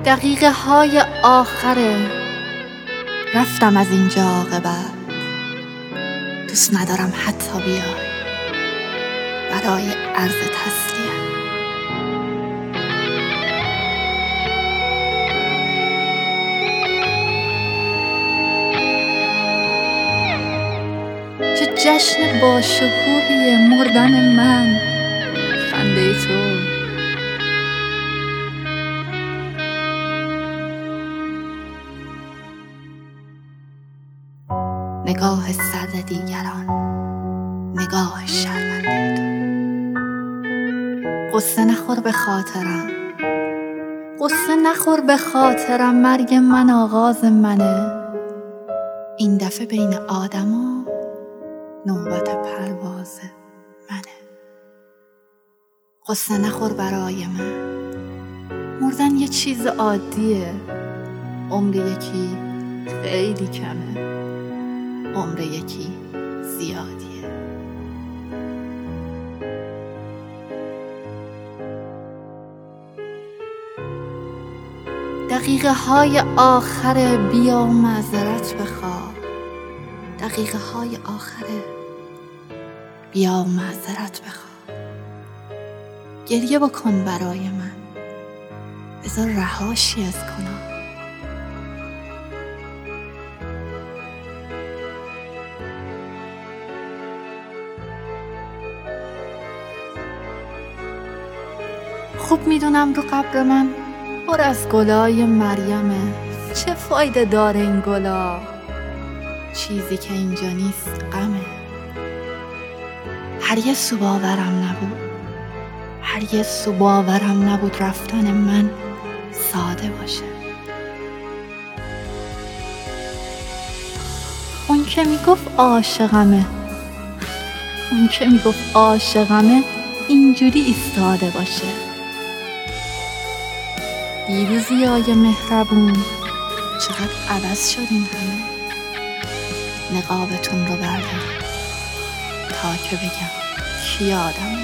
دقیقه های آخره، رفتم از اینجا عاقبت. دوست ندارم حتی بیای برای عرض تسلیت. چه جشن باشکوهی مردن من، خنده تو. نگاه سرد دیگران، نگاه شرمنده تو. قصه نخور به خاطرم، قصه نخور به خاطرم. مرگ من آغاز منه، این دفعه بین آدما نوبت پرواز منه. قصه نخور برای من، مردن یه چیز عادیه. عمر یکی خیلی کمه، عمر یکی زیادیه. دقیقه های آخره، بیا معذرت بخواه. دقیقه های آخره، بیا معذرت بخواه. گریه بکن برای من، بذار رهاشی از گناه. خوب میدونم رو قبر من پر از گلای مریمه. چه فایده داره این گلا؟ چیزی که اینجا نیست غمه. هرگز باورم نبود، هرگز باورم نبود رفتن من ساده باشه. اون که میگفت عاشقمه، اون که میگفت عاشقمه اینجوری ایستاده باشه. دیروزی آیه مهربون، چقدر عوض شدین همه. نقابتون رو بردم تا که بگم کی آدمه.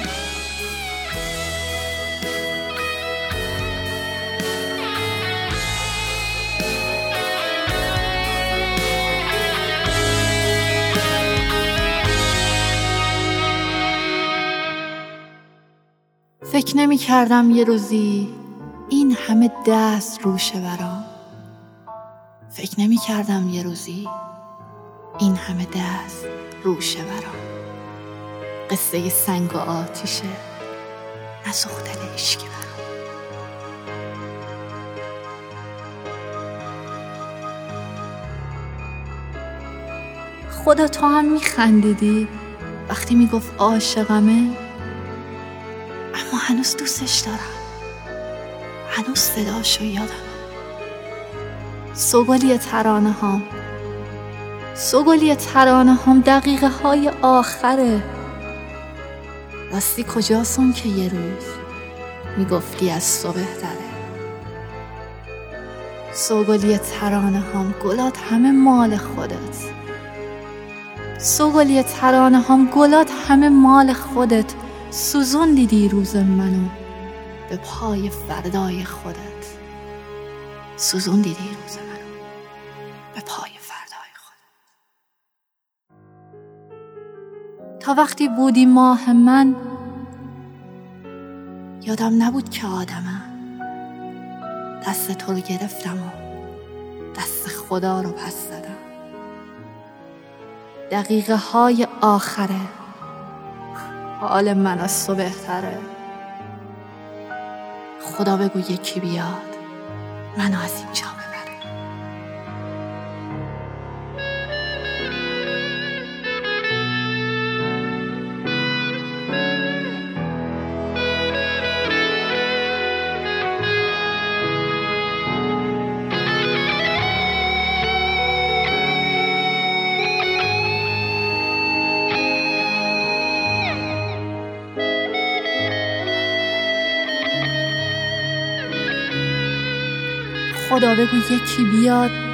فکر نمی کردم یه روزی این همه دست روشه برام. فکر نمی کردم یه روزی این همه دست روشه برام. قصه سنگ و آتیشه، نسوخته عشقی برام. خدا تو هم می خندیدی وقتی می گفت عاشقمه، اما هنوز دوستش دارم، هنوز صداشو یادمه. سوگلی ترانه هام، سوگلی ترانه هام، دقیقه های آخره. راستی کجاسون که یه روز میگفتی از تو بهتره. سوگلی ترانه هام، گلات همه مال خودت. سوگلی ترانه هام، گلات همه مال خودت. سوزوندی دیروز منو به پای فردای خودت. سوزوندی دیروز منو به پای فردای خودت. تا وقتی بودی ماه من، یادم نبود که آدمم. دست تو رو گرفتم و دست خدا رو پس دادم. دقیقه های آخره، حال من از تو بهتره. خدا بگو یکی بیاد منو از اینجا ببره. خدا بگو یکی بیاد